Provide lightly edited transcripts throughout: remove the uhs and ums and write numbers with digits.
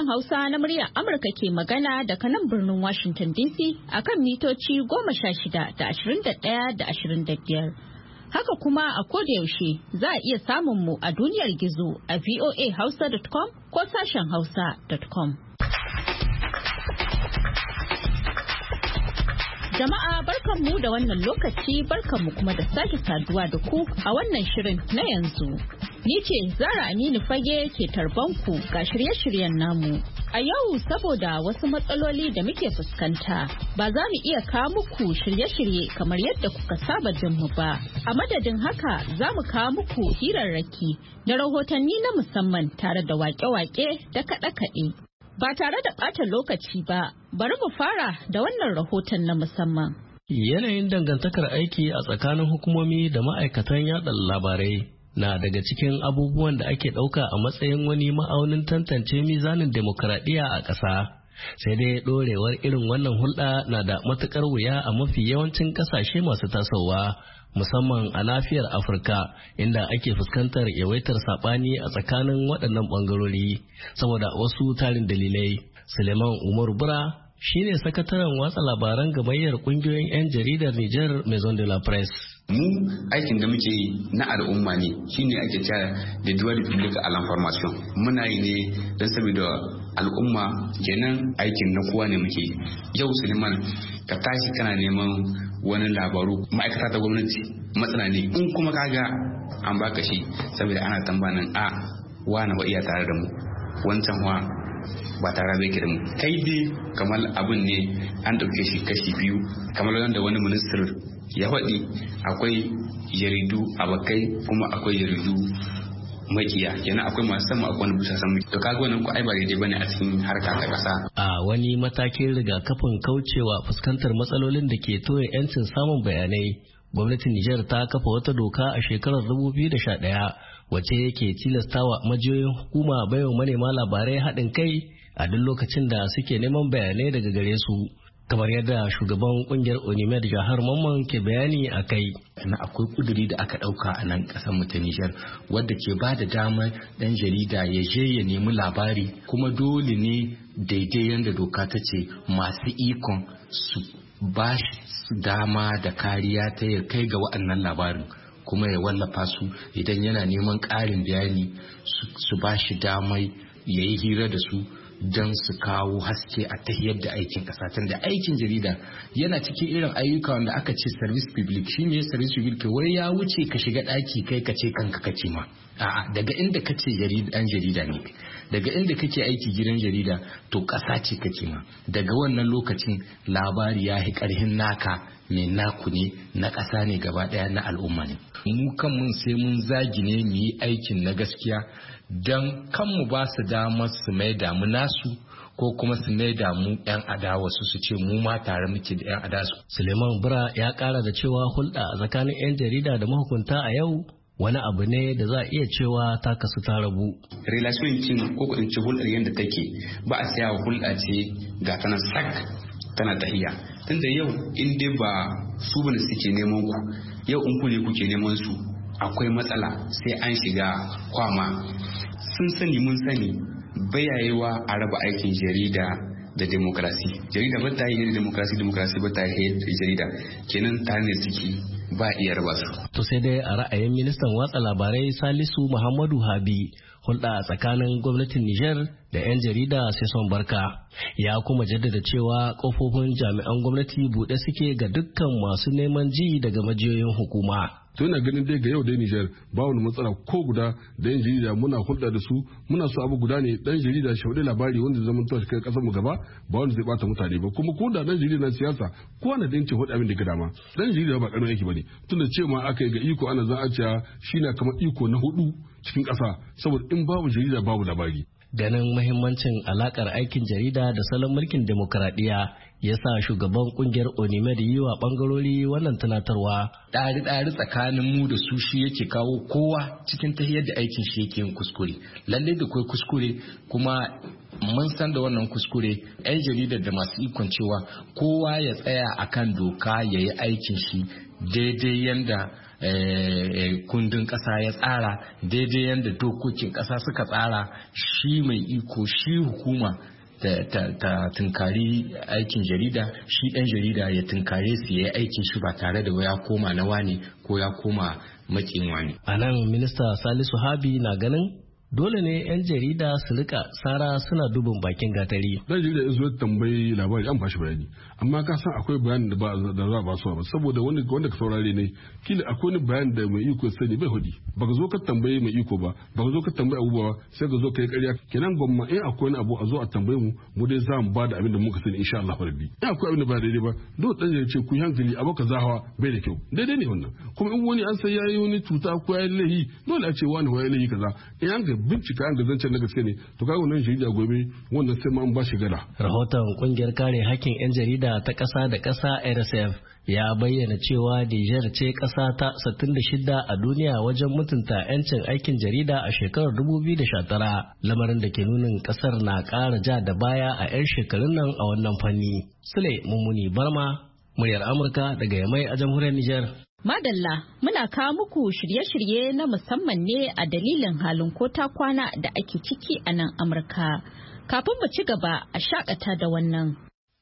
Sashen Hausa na muryar Amurka ke magana daga nan birnin Washington DC akan mitoci 16 da 21 da 25. Haka kuma a kodayaushe za a iya samun mu a duniyar gizo a voahausa.com ko sashen hausa.com. Jama'a barkanmu da wannan lokaci barkanmu kuma da sake saduwa da ku a wannan shirin na yanzu. Ni ce Zara Aminu Fage ke tarbanku ga shirye-shiryen namu. A yau saboda wasu matsaloli da muke fuskanta ba za mu iya kawo muku shirye-shirye kamar yadda kuka saba jin mu ba. A madadin haka za mu kawo muku hirarraki da rahotanni na musamman tare da wake-wake da kaɗe-kaɗe. Ba tare da ɓata lokaci ba, bari mu fara da wannan rahoton na musamman. Yanayin dangantakar aiki a tsakanin hukumomi da ma'aikatan yaɗa labarai na daga cikin abubuwan da ake ɗauka a matsayin wani ma'aunin tantance mizanin demokuraɗiyya a ƙasa. Sai dai ɗorewar irin wannan hulɗa na da matuƙar wuya a mafi yawancin ƙasashe masu tasowa, musamman a nafiyar Afirka, inda ake fuskantar yawaitar saɓani a tsakanin waɗannan ɓangarori, saboda wasu tarin dalilai. Suleiman Umar Bura shine sakataren watsa labaran gamayyar ƙungiyoyin 'yan jaridar Nijar Maison de la Presse. Mu aikin da muke yi na al'umma ne, shine ake cewa da duwar public à l'information. Muna yi ne don saboda al'umma, kenan aikin na kowa ne muke. Yau Suleiman ka tashi kana neman wani labaru ma'aikata ta gwamnati matsala ne, in kuma kaga an baka shi saboda ana tambanin wa na iya tare da mu, wancan wa ba tare da yake da mu. Kai dai kamar abin ne an dauke shi kashi biyu, kamar wanda wani minister ya faɗi, akwai jaridu abokai kuma akwai jaridu makiya, kenan akwai masu sama akwai wani bisa sama. To kaga wannan ko ai ba daidai bane a cikin harka ta kasa. A wani matakin rigakafin kaucewa fuskantar matsalolin da ke toye 'yancin samun bayanai, gwamnatin Nijar ta kafa wata doka a shekarar 2011 wacce yake tilastawa majiyoyin hukuma baiwa manema labarai haɗin kai a duk lokacin da suke neman bayanai daga gare su, kamar yadda shugaban kungiyar Onimed Jahar Mamman ke bayani a kai. Na akwai kuduri da aka dauka a nan kasar mu ta Nijar wadda ke ba da damar dan jarida ya je ya nemi labari, kuma dole ne daidai yadda doka ta ce masu ikon su ba shi dama da kariya ta ya kai ga waɗannan labarin, kuma ya wallafa su. Idan yana neman ƙarin bayani su ba shi damar ya yi hira da su don su kawo haske a tahiyar da aikin kasa. Tunda aikin jarida yana cikin irin ayyuka wanda aka ce service public. Shi ne service public, wai ya wuce ka shiga ɗaki kai ka ce kanka kace ma. A'a, daga inda kace ɗan jarida ne, daga inda kake aiki gidan jarida to ƙasa ce kake ma. Daga wannan lokacin labari ya yi ƙarhin naka, mai naku ne, na ƙasa ne gaba ɗaya, na al'umma ne. Mu kan mun sai mun zagi ne mu yi aikin na gaskiya don kanmu ba su damar su mai damu nasu, ko kuma su mai damu 'yan adawa su ce mu ma tare muke da 'yan adawa. Suleiman Bura ya ƙara da cewa hulɗa tsakanin 'yan jarida da mahukunta a yau wani abu ne da za a iya cewa ta kasu ta rabu. Relation cin ko in ci hulɗar yadda take ba a saya hulɗa ce ga tana sak tana tahiya. Tunda yau in dai ba su bane suke neman ku, yau in ku ne kuke neman su, akwai matsala sai an shiga kwama. Sun sani mun sani bayayewa a raba aikin jarida da demokrasi. Jarida ba ta yi da demokrasi, demokrasi ba ta yi da jarida, kenan tare ne suke ba iya raba su. To sai dai a ra'ayin ministan watsa labarai Salisu Muhammadu Habi, hulɗa tsakanin gwamnatin Nijar da 'yan jarida sai son barka. Ya kuma jaddada cewa kofofin jami'an gwamnati buɗe suke ga dukkan masu neman ji daga majiyoyin hukuma. To ina ganin dai ga yau dai Nijar ba wani matsala ko guda da yan jarida, muna hulɗa da su, muna so abu guda ne, dan jarida shauɗe labari wanda zai zama kai kasar mu gaba, ba wanda zai bata mutane ba. Kuma ko da dan jarida na siyasa ko na da yancin hulɗa min da dama. Dan jarida ba karamin yake bane, tunda ce ma aka yi ga iko ana zan a cewa shi na kamar iko na 4 cikin ƙasa, saboda in babu jarida babu labari. Ganin muhimmancin alakar aikin jarida da salon mulkin demokradiyya ya sa shugaban kungiyar Onimed yi wa bangarori wannan tunatarwa. Ɗari tsakanin mu da su shi yake kawo kowa cikin tahiyar da aikin shi yake yin kuskure. Lalle da kai kuskure, kuma mun san da wannan kuskure 'yan jaridar da masu ikon cewa kowa ya tsaya akan doka ya yi aikin shi daidai yanda kundin ƙasa ya tsara, daidai yanda dokokin ƙasa suka tsara. Shi mai iko, shi hukuma ta tunkari aikin jarida, shi ɗan jarida ya tunkare su ya yi aikin shi ba tare da ya koma na wani ko ya koma makin wani. A nan minista Salisu Habi na ganin dole ne 'yan jarida su rika tsara suna dubin bakin gatari. Dan jarida in zo tambayi labari an bashi bayani, amma ka san akwai bayanin da za ba su ba, saboda wanda ka saurare ne kila akwai wani bayan da mai iko sani bai hudi. Baka zo ka tambayi mai iko ba, baka zo ka tambayi abubuwa sai ka zo ka yi ƙarya. Kenan gwamma in akwai wani abu a zo a tambaye mu dai za mu ba da abin da muka sani insha Allah rabbi. In akwai abin da ba daidai ba, dole dan jarida ce ku yi hankali aboka zahawa bai da kyau. Daidai ne wannan. Kuma in wani an san yayi wani cuta ko yayi laifi, dole a ce wani yayi laifi kaza. In an ga bincika an ga zancen na gaske ne, to kaga wannan jarida gobe wannan sai ma an ba shi gada. Rahoton kungiyar kare hakkin 'yan jarida ta ƙasa da ƙasa RSF ya bayyana cewa Nijar ce ƙasa ta 66 a duniya wajen mutunta 'yancin aikin jarida a shekarar 2019, lamarin da ke nunin ƙasar na ƙara ja da baya a 'yan shekarun nan a wannan fanni. Sule Mummuni Barma, muryar Amurka daga Yamai a jamhuriyar Nijar. Madalla, muna kawo muku shirye-shirye na musamman ne a dalilin halin ko ta kwana da ake ciki a nan Amurka. Kafin mu ci gaba a shakata da wannan.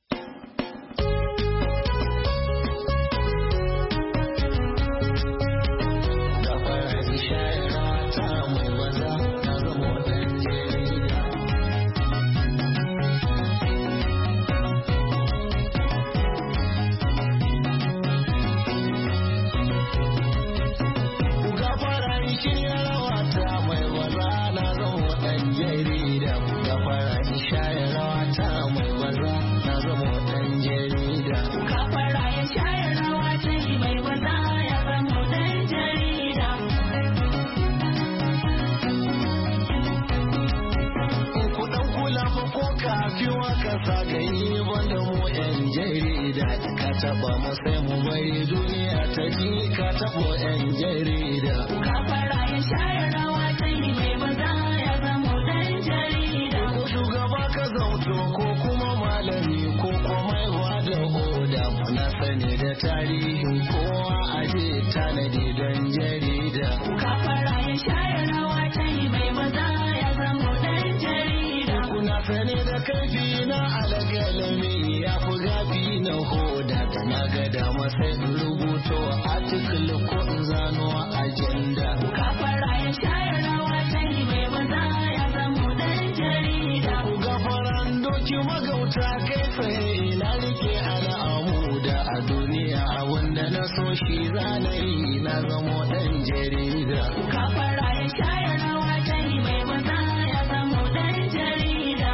Taba mu sai mu bari duniya ta ji ka tabo 'yan jarida. Ka fara yin shayarwa ta yi mai maza ya zama dan jarida. Ko shugaba ka zauto ko kuma malami ko kuma da oda. Na sani da tarihin kowa a je tanadi dan jarida. Ka fara yin shayarwa ta yi mai maza ya zama dan jarida. Kuna sani da kaifi na alagalami ya fi gafi na hoda. Na ga dama sai in rubuto article ko in zano agenda. Ka fara yin shayarwa ta yi mai maza ya zama dan jarida. Ku ga faran doki magauta kai tsaye na rike al'amuda a duniya wanda na so shi zanayi na zama dan jarida. Ka fara yin shayarwa ta yi mai maza ya zama dan jarida.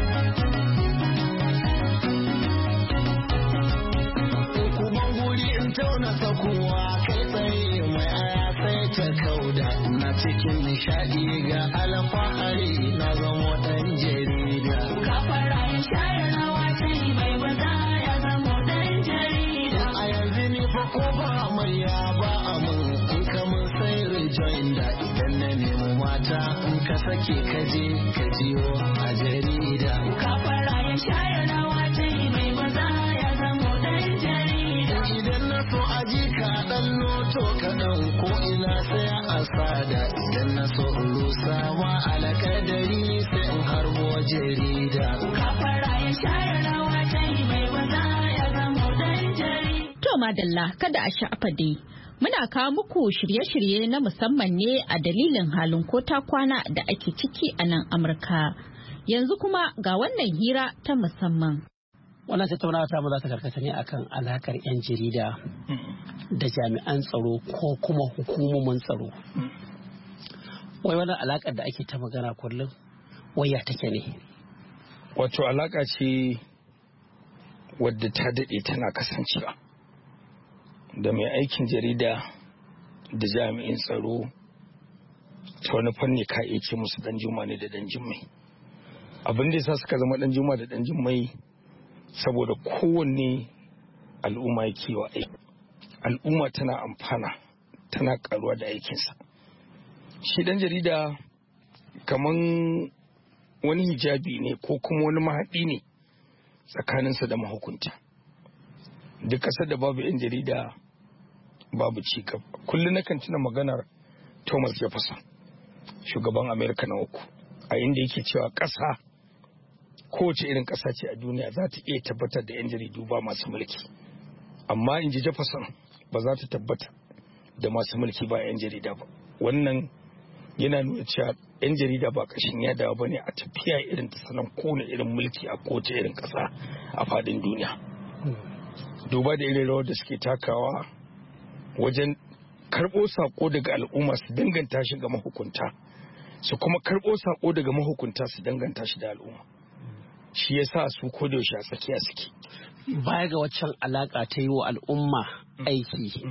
Tauna sakuwa kai tsaye mai aya sai ta kauda na cikin nishadi ga alfahari na zama dan jarida. Ka fara yin shayarwa ta yi mai maza ya zama dan jarida. A yanzu ni fa ko ba amarya ba amin in ka mun sai rejoin da idan na nemi mata in ka sake ka je ka jiyo a jarida. Ka fara yin shayarwa ta yi mai maza ya zama dan jarida. Idan na so aji ka dan loto kaɗan ko ina sai a sada idan na so in rusa ma alƙadari sai in harbo jarida. Ka fara yin shayarwa ta yi mai maza ya zama dan jarida. To madalla kada a sha'afa dai. Muna kawo muku shirye-shirye na musamman ne a dalilin halin ko ta kwana da ake ciki a nan Amurka. Yanzu kuma ga wannan hira ta musamman. Wannan tattaunawa ta mu za ta karkata ne akan alakar 'yan jarida da jami'an tsaro ko kuma hukumomin tsaro. Wai wannan alakar da ake ta magana kullum waya take ne? Wato alaka ce wadda ta daɗe tana kasancewa da mai aikin jarida da jami'in tsaro ta wani fanni ka iya ce musu dan juma ne da dan jimmai. Abin da yasa suka zama dan juma da dan jimmai saboda kowanne al'umma yake wa aiki. Al'umma tana amfana, tana karuwa da aikinsa. Shi dan jarida kaman wani hijabi ne ko kuma wani mahaɗi ne tsakaninsa da mahukunta. Duk ƙasar da babu 'yan jarida babu cigaba. Kullum nakan tuna maganar Thomas Jefferson, shugaban Amerika na 3, a inda yake cewa ƙasa, kowace irin ƙasa ce a duniya za ta iya tabbatar da 'yan jaridu ba masu mulki, amma in ji Jefferson ba za ta tabbata da masu mulki ba 'yan jarida ba. Wannan yana nuna cewa 'yan jarida ba ƙashin yadawa ba ne a tafiya irin ta salon kowane irin mulki a kowace irin ƙasa a faɗin duniya. Duba da irin rawar da suke takawa wajen karɓo saƙo daga al'umma su danganta shi ga mahukunta, su kuma karɓo saƙo daga mahukunta su danganta shi da al'umma. Shi ya sa su kodayaushe a tsakiya suke. Baya ga waccan alaƙa ta yi wa al'umma aiki,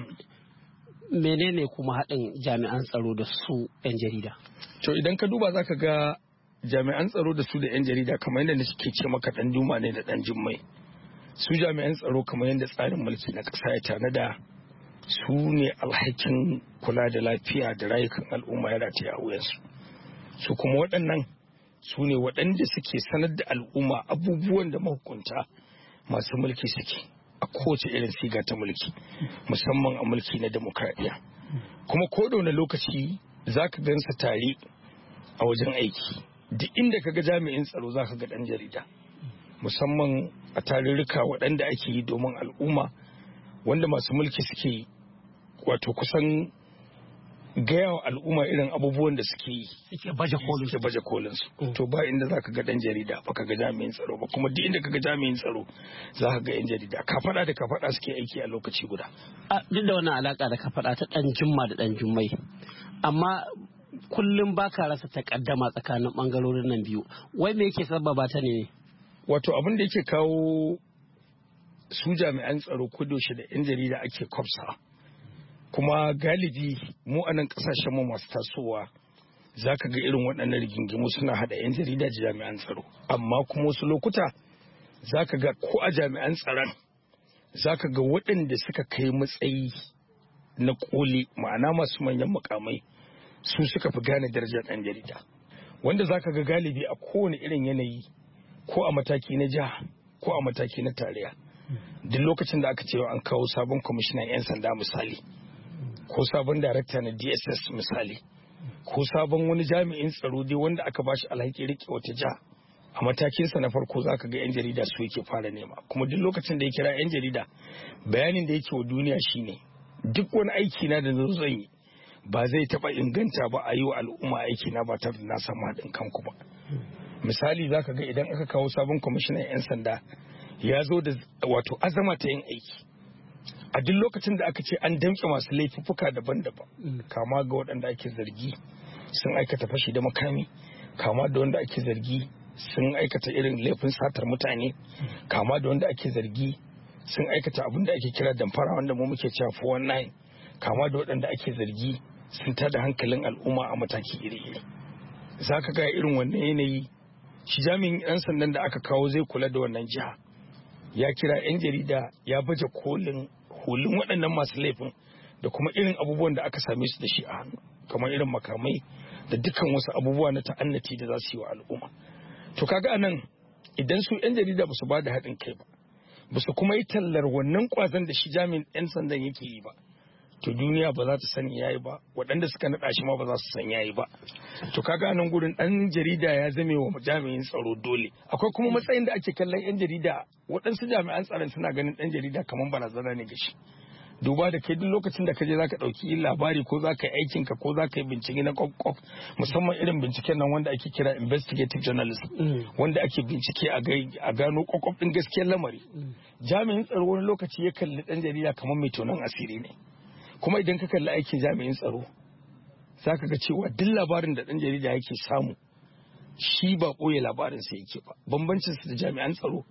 menene kuma haɗin jami'an tsaro da su 'yan jarida? To idan ka duba za ka ga jami'an tsaro da su da 'yan jarida kamar yadda na suke ce maka ɗan juma ne da ɗan jummai. Su jami'an tsaro kamar yadda tsarin mulki na ƙasa ya tanada, su ne alhakin kula da lafiya da rayukan al'umma ya rataya a wuyansu. Su kuma waɗannan su ne waɗanda suke sanar da al'umma abubuwan da mahukunta masu mulki suke a kowace irin siga ta mulki, musamman a mulki na demokradiyya. Kuma ko da wani lokaci za ka gansa tare a wajen aiki. Duk inda ka ga jami'in tsaro za ka ga ɗan jarida, musamman a tarurruka waɗanda ake yi domin al'umma, wanda masu mulki suke wato kusan gaya wa al'umma irin abubuwan da suke yi, suke baje kolin su. To ba inda za ka ga ɗan jarida ba ka ga jami'in tsaro ba, kuma duk inda ka ga jami'in tsaro za ka ga 'yan jarida kafaɗa da kafaɗa suke aiki a lokaci guda. Duk da wannan alaƙa da kafaɗa ta ɗan jumma da ɗan jummai, amma kullum ba ka rasa takaddama tsakanin ɓangarorin nan biyu. Wai me yake sababa ta ne? Wato abin da yake kawo su jami'an tsaro kudoshe da 'yan jarida ake kwafsa, kuma galibi mu a nan kasashen mu masu tasowa za ka ga irin waɗannan rigingimu suna haɗa 'yan jarida da jami'an tsaro, amma kuma wasu lokuta za ka ga ko a jami'an tsaron za ka ga waɗanda suka kai matsayi na koli, ma'ana masu manyan mukamai, su suka fi gane darajar ɗan jarida, wanda za ka ga galibi a kowane irin yanayi, ko a mataki na jiha ko a mataki na tarayya. Duk lokacin da aka ce an kawo sabon kwamishinan 'yan sanda misali, ko sabon darakta na DSS misali, ko sabon wani jami'in tsaro dai wanda aka bashi alhaki rike wata jiha, a matakinsa na farko za ka ga 'yan jarida su yake fara nema. Kuma duk lokacin da ya kira 'yan jarida, bayanin da yake wa duniya shine duk wani aiki na da zan yi ba zai taɓa inganta ba a yi wa al'umma aiki na ba tare da na samu haɗin kanku ba. Misali za ka ga idan aka kawo sabon kwamishinan 'yan sanda ya zo da wato azama ta yin aiki. A duk lokacin da aka ce an damƙe masu laifuffuka daban-daban, kama ga waɗanda ake zargi sun aikata fashi da makami, kama da wanda ake zargi sun aikata irin laifin satar mutane, kama da wanda ake zargi sun aikata abin da ake kira damfara wanda mu muke cewa 419, kama da waɗanda ake zargi sun tada hankalin al'umma a mataki iri-iri. Za ka ga irin wannan yanayi, shi jami'in 'yan sandan da aka kawo zai kula da wannan jiha, ya kira 'yan jarida ya baje kolin hulun waɗannan masu laifin da kuma irin abubuwan da aka same su da shi a hannu, kamar irin makamai da dukkan wasu abubuwa na ta'annati da za su yi wa al'umma. To kaga anan idan su 'yan jarida ba su ba da haɗin kai ba su kuma yi tallar wannan kwazon da shi jami'in 'yan sandan yake yi ba, to duniya ba za ta sani yayi ba, waɗanda suka naɗa shi ma ba za su san yayi ba. To kaga nan gurin ɗan jarida ya zame wa jami'in tsaro dole. Akwai kuma matsayin da ake kallon 'yan jarida, waɗansu jami'an tsaron suna ganin ɗan jarida kamar barazana ne ga shi. Duba da kai duk lokacin da ka je zaka ɗauki labari ko zaka yi aikinka ko zaka yi bincike na kwakwaf, musamman irin binciken nan wanda ake kira investigative journalism, wanda ake bincike a gano kwakwaf ɗin gaskiyar lamari. Jami'in tsaro wani lokaci ya kalli ɗan jarida kamar mai tonon asiri ne. Kuma idan ka kalli aikin jami'in tsaro za ka ga cewa duk labarin da ɗan jarida yake samu shi ba ɓoye labarinsa yake ba. Bambancinsa da jami'an tsaro,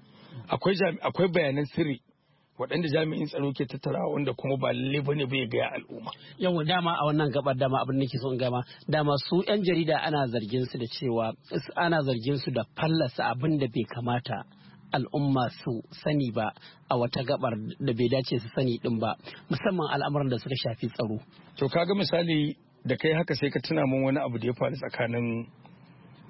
akwai bayanan sirri waɗanda jami'in tsaro ke tattarawa wanda kuma ba lalle ba ne bai gaya al'umma. Yau dama a wannan gabar dama abin da ke son gama, dama su 'yan jarida ana zargin su da cewa ana zargin su da fallasa abin da bai kamata al'umma su sani ba a wata gabar da bai dace su sani din ba, musamman al'amuran da suka shafi tsaro. To kaga misali da kai haka sai ka tuna min wani abu da ya faru tsakanin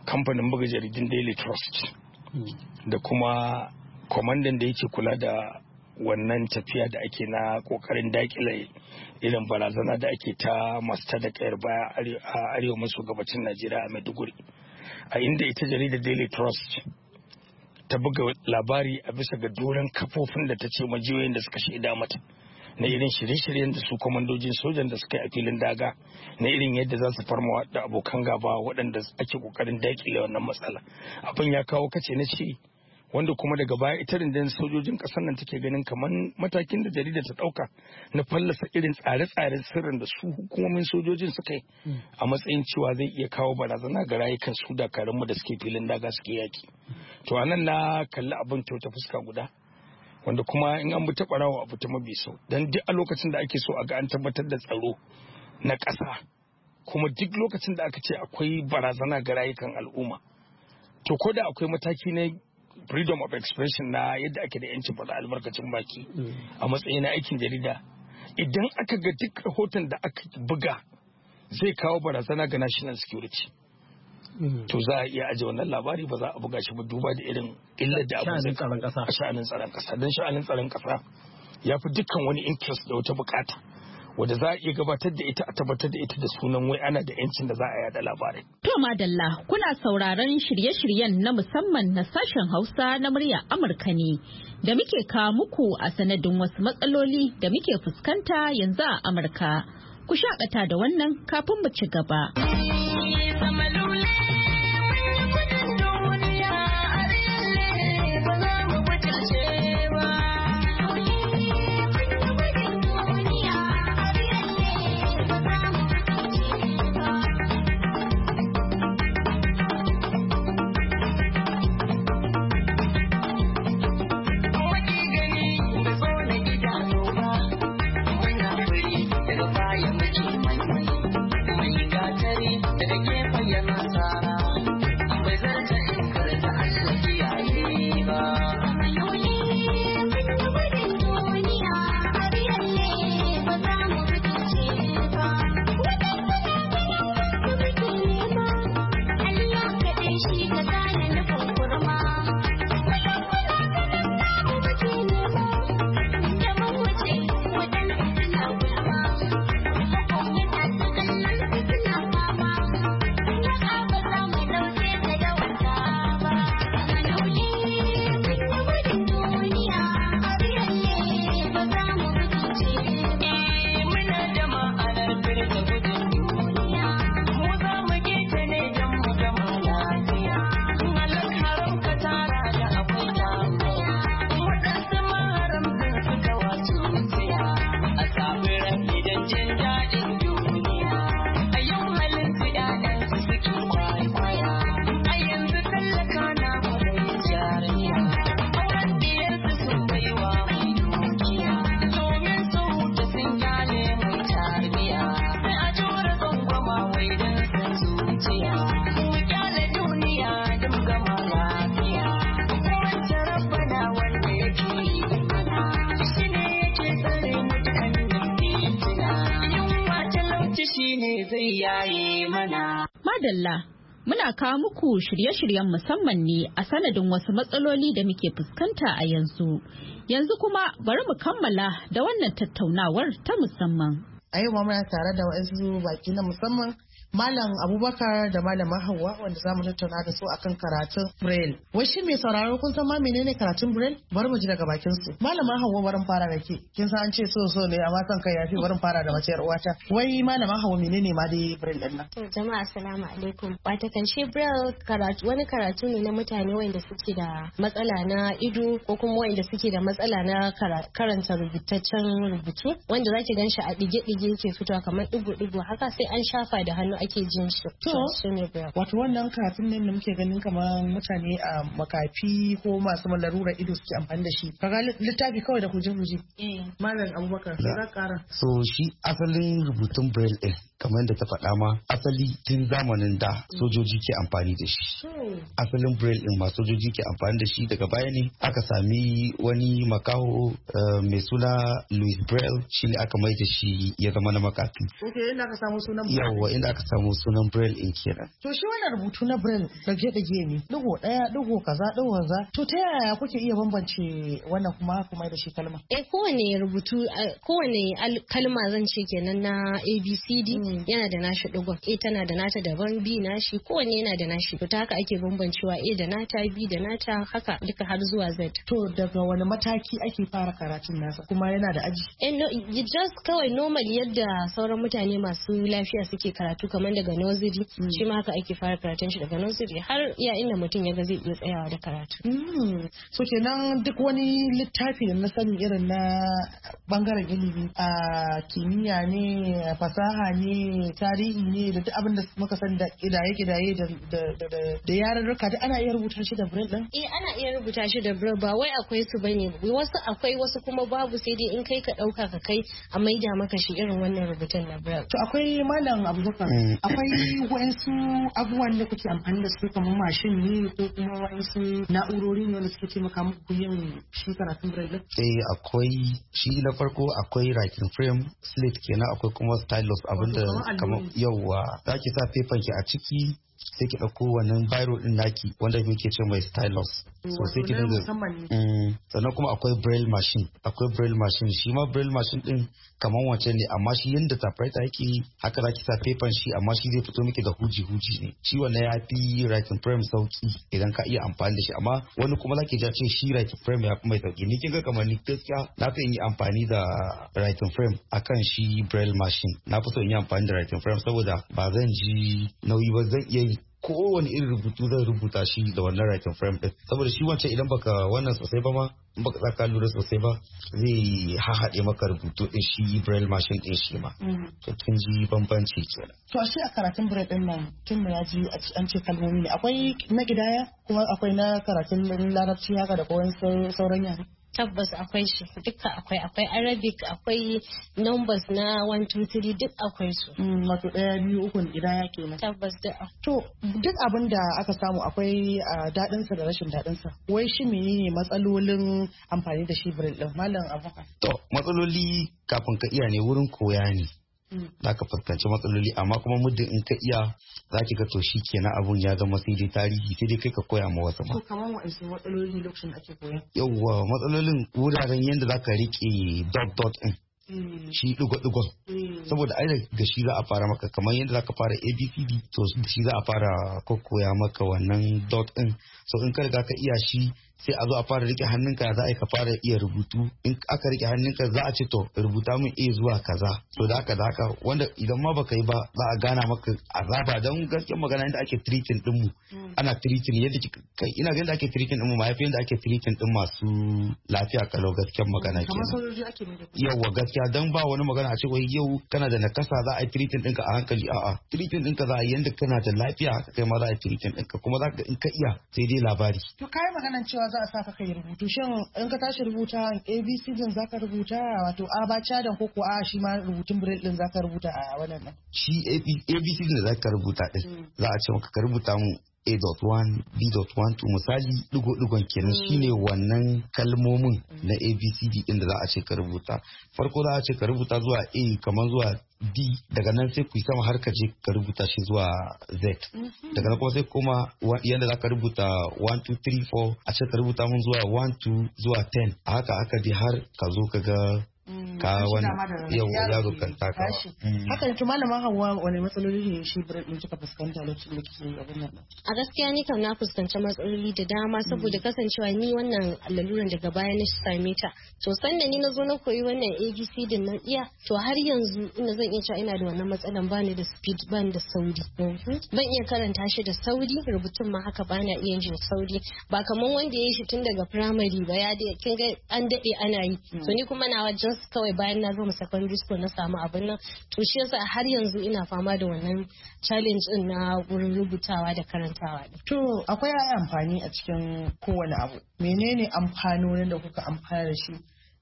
kamfanin buga jaridun Daily Trust da kuma kwamandan da yake kula da wannan tafiya da ake na kokarin dakile irin barazana da ake ta masu tada kayar baya a arewa maso gabacin Najeriya a Maiduguri, a inda ita jaridar Daily Trust ta buga labari a bisa ga doron kafofin da ta ce majiyoyin da suka shaida mata na irin shirye-shiryen da su kwamandojin sojan da suka yi a filin daga na irin yadda za su farma da abokan gaba waɗanda ake kokarin dakile wannan matsala. Abin ya kawo kace na ce wanda kuma daga baya ita rundunar sojojin ƙasar nan take ganin kamar matakin da jarida ta ɗauka na fallasa irin tsare-tsaren sirrin da su hukumomin sojojin suka yi a matsayin cewa zai iya kawo barazana ga rayukan su dakarunmu da suke filin daga suke yaki. To anan na kalli abin ta fuska guda, wanda kuma in an bi ta ɓarawa abu ta mabi sau, don duk a lokacin da ake so a ga an tabbatar da tsaro na ƙasa, kuma duk lokacin da aka ce akwai barazana ga rayukan al'umma, to ko da akwai mataki na freedom of expression na yadda ake da yancin faɗa albarkacin baki a matsayin na aikin jarida, idan aka ga duk rahoton da aka buga zai kawo barazana ga national security, to za a iya aje wannan labari, ba za a buga shi ba duba da irin illar da abu zai kawo a sha'anin tsaron ƙasa. Don sha'anin tsaron ƙasa ya fi dukkan wani interest da wata bukata wadda za a iya gabatar da ita a tabbatar da ita da sunan wai ana da yancin da za a yada labarai. To madalla, kuna sauraron shirye-shiryen na musamman na sashen Hausa na murya Amurka ne da muke kawo muku a sanadin wasu matsaloli da muke fuskanta yanzu a Amurka. Ku shakata da wannan kafin mu ci gaba. Madalla, muna kawo muku shirye-shiryen musamman ne a sanadin wasu matsaloli da muke fuskanta a yanzu. Yanzu kuma bari mu kammala da wannan tattaunawar ta musamman. A yau muna tare da wasu baki na musamman, Malam Abubakar da Malama Hauwa, wanda za mu tattauna da su akan karatun Braille. Wai shi mai sauraro kun san ma menene karatun Braille? Bari mu ji daga bakin su. Malama Hauwa, barin fara da ke. Kin san an ce so ne amma san kai yafi, barin fara da mace yar uwata. Wai Malama Hauwa menene ma dai Braille din nan? To jama'a assalamu alaikum. Wata kan shi Braille wani karatu ne na mutane wanda suke da matsala na ido ko kuma wanda suke da matsala na karanta rubutaccen rubutu, wanda zaki gan shi a dige-dige yake fitowa kamar digo-digo haka, sai an shafa da hannu ake jin shi. Wato wannan karatun ne da muke ganin kamar mutane a makafi ko masu larura ido suke amfani da shi. Kaga littafi kawai da huje-huje. Malam Abubakar, za ka kara. So shi asalin rubutun Braille din kamar da ta faɗa ma asali tun zamanin da sojoji ke amfani da shi. Asalin braille din ma sojoji ke amfani da shi, daga baya ne aka sami wani makaho mai suna Louis Braille, shi ne aka mai da shi ya zama na makafi. Inda aka samu sunan Braille. Yawwa, inda aka samu sunan Braille in kenan. To shi wannan rubutu na Braille dage-dage ne, digo ɗaya, digo kaza, digo kaza. To ta yaya kuke iya bambance wannan kuma da shi kalma? Kowane rubutu, kowane kalma zan ce kenan na ABCD yana da nashi digon. A tana da nata daban, B nashi, kowanne yana da nashi. To ta haka ake bambancewa A da nata, B da nata, haka duka har zuwa Z. To daga wani mataki ake fara karatun nasa kuma yana da aji? Just kawai normal yadda sauran mutane masu lafiya suke karatu kamar daga nursery, shi ma haka ake fara karatun shi daga nursery har iya inda mutum ya ga zai iya tsayawa da karatu. So kenan duk wani littafi da na sani irin na bangaren ilimi a kimiyya ne, fasaha ne, tarihi ne, da duk abin da muka san da kidaye-kidaye da yarurruka duk ana iya rubuta shi da braille din? Ana iya rubuta shi da braille, ba wai akwai su bane, wasu akwai wasu kuma babu, sai dai in kai ka dauka ka kai a maida maka shi irin wannan rubutun na braille. To akwai malam Abubakar, akwai wasu abubuwan da kuke amfani da su kamar mashin ne ko kuma wasu na'urori ne wanda suke taimaka muku yin shi karatun braille? Akwai shi na farko akwai writing frame, slate kenan, akwai kuma stylus, abinda kamar yauwa za ki sa paper ki a ciki sai ki ɗauko wannan biro ɗin naki wanda muke ce mai stylus. So sai ki dinga sannan kuma akwai braille machine, shi ma braille machine ɗin kamar wancan ne, amma shi yadda typewriter yake haka za ki sa paper shi, amma shi zai fito miki da huji ne. Shi wannan ya fi writing frame sauki idan ka iya amfani da shi, amma wani kuma za ki ja ce shi writing frame ya fi mai sauki. Ni kin ga kamar ni gaskiya na fi yi amfani da writing frame akan shi braille machine. Na fi so in yi amfani da writing frame saboda ba zan ji nauyi ba, zan iya kowane irin rubutu zan rubuta shi da wannan writing frame din, saboda shi wancan idan baka wannan sosai ba ma, in baka tsaka lura sosai ba zai hahaɗe maka rubutu din shi braille machine din shi ma. To kin ji bambanci kenan. To a shi a karatun braille din nan tun da ya ji an ce kalmomi ne, akwai na gidaya kuma akwai na karatun larabci haka da kowan sauran yare? Tabbas akwai shi, duka akwai Arabic, akwai numbers na 1 2 3 duk akwai su. Wato 1 2 3 gidaya kenan. Tabbas da. To duk abin da aka samu akwai daɗinsa da rashin daɗinsa. Wai shi menene matsalolin amfani da shi braille din, Malam Abubakar? To matsaloli kafin ka iya ne wurin koya ne. Za ka fuskanci matsaloli, amma kuma muddin in ka iya za ki ga to shi kenan abun ya zama sai dai tarihi, sai dai kai ka koya ma wasu ma. To kamar wa'ansu matsaloli lokacin da ake koya? Yawwa, matsalolin wuraren yadda za ka riƙe dot ɗin. Shi ɗigo-ɗigon. Saboda ai da shi za a fara maka, kamar yadda za ka fara ABCD to shi za a fara koya maka wannan dot ɗin. So in ka riga ka iya shi sai a zo a fara rike hannunka, za a yi ka fara iya rubutu. In aka rike hannunka za a ce to rubuta min A zuwa kaza, to da haka wanda idan ma baka yi ba za a gana maka azaba. Don gaskiyar magana yadda ake treating din mu, ana treating yadda ina ga yadda ake treating din mu ma yafi yadda ake treating din masu lafiya kalau, gaskiyar magana kenan. Yawwa gaskiya, dan ba wani magana a ce wai yau kana da nakasa za a yi treating ɗinka a hankali, a'a treating ɗinka za a yi yadda kana da lafiya haka kai ma za a yi treating ɗinka, kuma za ka in ka iya sai dai labari. To kai maganan cewa za a sa ka kai rubutu, shin in ka tashi rubuta ABC din za ka rubuta wato abacha da ko a shi ma rubutun braille din za ka rubuta a wannan nan? Shi ABC din da za ka rubuta din za a ce maka ka rubuta mu A.1, B.1 to misali digo-digon kenan shine wannan kalmomin na ABCD din da za a ce ka rubuta. Farko za a ce ka rubuta zuwa A kamar zuwa D, daga nan sai ku yi sama har ka je ka rubuta shi zuwa Z. Daga nan kuma sai kuma yadda za ka rubuta 1 2 3 4 a ce ka rubuta mun zuwa 1 2 zuwa 10, a haka dai har ka zo ka ga ka wani yaro kan taka. Haka ne. To malama Hauwa, wani matsaloli ne shi braille din kika fuskanta lokacin da kike abin nan? A gaskiya ni kam na fuskanci matsaloli da dama saboda kasancewa ni wannan laluran daga baya na same ta. To sanda ni na zo na koyi wannan ABC din nan iya, to har yanzu ina zan iya cewa ina da wannan matsalan, bani da speed, bani da sauri. Ban iya karanta shi da sauri, rubutun ma haka bana iya yin sauri. Ba kaman wanda ya yi shi tun daga primary ba, ya da kin ga an dade ana yi. To ni kuma na wajen kawai bayan na gama secondary school na samu abin nan, to shi yasa har yanzu ina fama da wannan challenge din na wurin rubutawa da karantawa. To akwai amfani a cikin kowane abu, menene amfanonin da kuka amfana da shi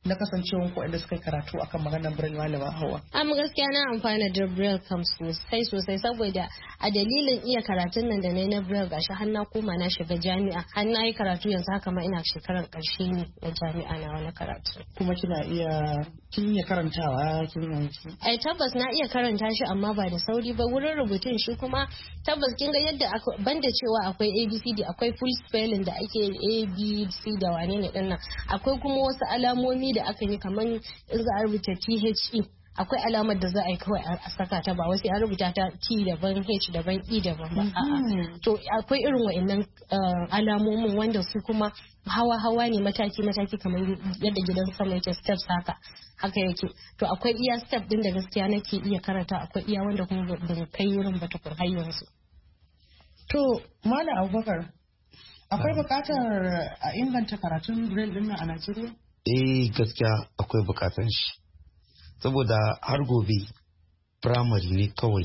na kasancewan ku inda suka yi karatu akan maganar Braille Malama Hauwa? Amma gaskiya na amfana da Braille kam sosai saboda a dalilin iya karatun nan da na Braille gashi har na koma na shiga jami'a har na yi karatu yanzu haka ma ina shekarar karshe ne na jami'a na wani karatu. Kuma kin iya karantawa kin yanzu? Ai tabbas na iya karanta shi amma ba da sauri ba wurin rubutun shi kuma tabbas kin ga yadda banda cewa akwai ABCD akwai full spelling da ake ABC da wane ne dinnan akwai kuma wasu alamomi da aka yi kamar in za a rubuta THE akwai alamar da za a yi kawai a saka ta ba wasu an rubuta ta T daban H daban E daban ba to akwai irin wa'annan alamomin wanda su kuma hawa ne mataki kamar yadda gidan sama yake steps haka yake to akwai iya step din da gaskiya nake iya karanta akwai iya wanda kuma ban kai wurin ba tukun har yanzu. To Malam Abubakar akwai bukatar a inganta karatun Braille din nan a Najeriya? Gaskiya akwai bukatar shi saboda har gobe primary ne kawai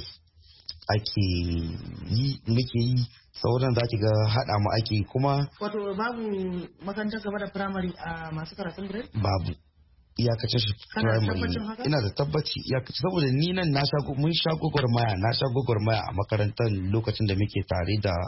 muke yi sauran za ki ga haɗa mu ake kuma wato babu makarantar gaba da primary a masu karatun Braille? Babu iyakacin shi primary ina da tabbaci iyakacin saboda ni nan mun sha gwagwarmaya a makarantar lokacin da muke tare da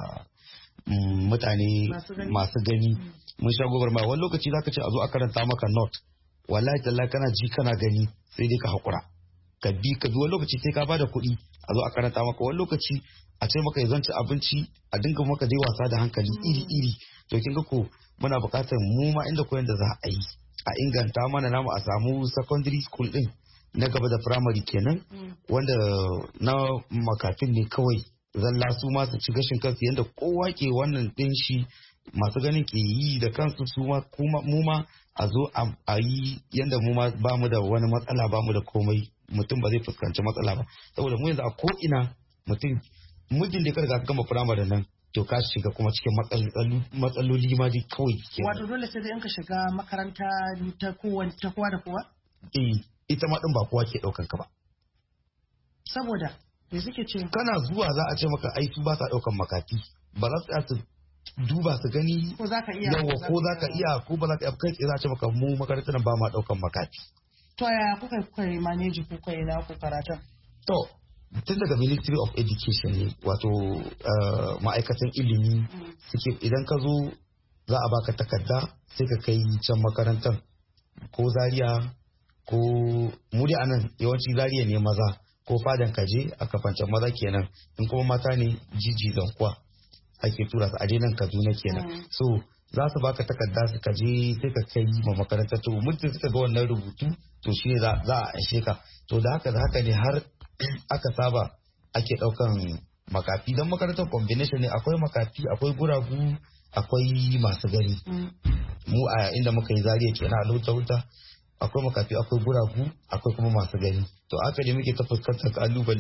mutane masu gani mun sha gwagwarmaya wani lokaci zaka ce a zo a karanta maka note wallahi tallahi kana ji kana gani sai dai ka hakura ka bi wani lokaci sai ka bada kuɗi a zo a karanta maka wani lokaci a ce maka ya zanci abinci a dinga maka dai wasa da hankali iri to kin ga ko muna buƙatar mu ma inda koyon da za a yi a inganta mana namu a samu secondary school din na gaba da primary kenan wanda na makafin ne kawai zalla su ma su ci gashin kansu yadda kowa ke wannan din shi masu ganin ke yi da kansu su ma mu ma a zo a yi yadda mu ma ba mu da wani matsala ba mu da komai mutum ba zai fuskanci matsala ba saboda mu yanzu a ko ina mutum muddin da ka riga ka gama firamare nan to ka shiga kuma cikin matsaloli ma dai kawai ke wato dole sai dai in ka shiga makaranta ta kowa da kowa ita ma din ba kowa ke daukan ka ba saboda me suke ce kana zuwa za a ce maka ai su ba sa daukan makafi ba za su duba su gani ko za ka iya ko za ka iya ko ba za ka iya kai tsaye za a ce maka mu makarantar nan ba ma daukan makafi to ya kuka yi manage kuka yi na ku karatun to tun daga Ministry of Education ne wato ma'aikatan ilimi suke idan ka zo za a baka takarda sai ka kai can makarantar ko Zaria ko mu dai anan yawanci Zaria ne maza ko fadan kaje a kafancan maza kenan in kuma mata ne jiji zankuwa ake tura su aje nan Kaduna kenan so za su baka takarda su kaje sai ka kai ma makarantar to mutum suka ga wannan rubutu to shine za a aishe ka to da haka ne har aka saba ake daukan makafi don makarantar combination ne akwai makafi akwai guragu akwai masu gani mu a inda muka yi Zaria kenan a Lauta akwai makafi akwai guragu akwai kuma masu gani to aka ne muke ta fuskantar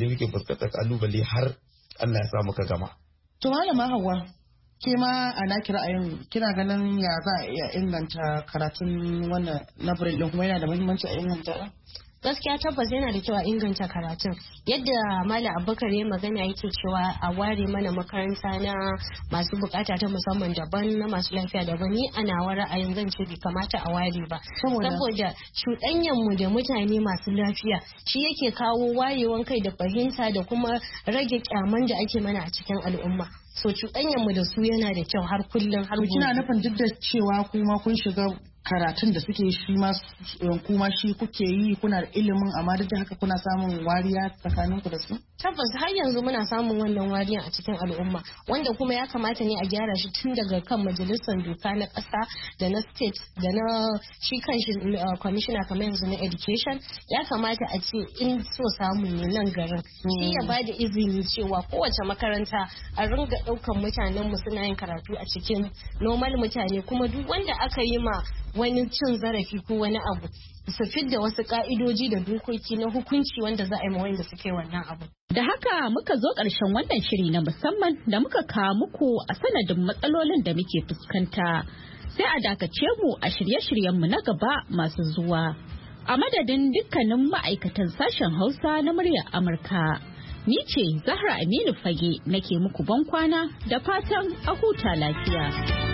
kalubale har Allah ya sa muka gama to malama Hauwa ke ma a naki ra'ayin kina ganin ya za a iya inganta karatun wannan na Braille din kuma yana da muhimmanci a inganta gaskiya tabbas yana da kyau a inganta karatun yadda Malam Abubakar ya magana yake cewa a ware mana makaranta na masu bukata ta musamman daban na masu lafiya daban ni a nawa ra'ayin zan ce bai kamata a ware ba saboda cuɗanyan mu da mutane masu lafiya shi yake kawo wayewan kai da fahimta da kuma rage kyaman da ake mana a cikin al'umma so cuɗanyan mu da su yana da kyau har kullum har gobe kina nufin duk da cewa kuma kun shiga karatun da suke shi ma kuma shi kuke yi kuna da ilimin amma duk da haka kuna samun wariya tsakanin ku da su tabbas har yanzu muna samun wannan wariya a cikin al'umma wanda kuma ya kamata ne a gyara shi tun daga kan majalisar doka na ƙasa da na state da na shi kanshi commissioner kamar yanzu na education ya kamata a ce in so samu ne nan garin shi ya bada izini cewa kowace makaranta a ringa ɗaukan mutanen mu suna yin karatu a cikin normal mutane kuma duk wanda aka yi ma wani cin zarafi ko wani abu su fidda wasu ka'idoji da dokoki na hukunci wanda za a yi wanda suke wannan abu. Da haka muka zo ƙarshen wannan shiri na musamman da muka kawo muku a sanadin matsalolin da muke fuskanta. Sai a dakace mu a shirye-shiryenmu na gaba masu zuwa. A madadin dukkanin ma'aikatan sashen Hausa na muryar Amurka. Ni ce Zahra Aminu Fage nake muku ban kwana da fatan a huta lafiya.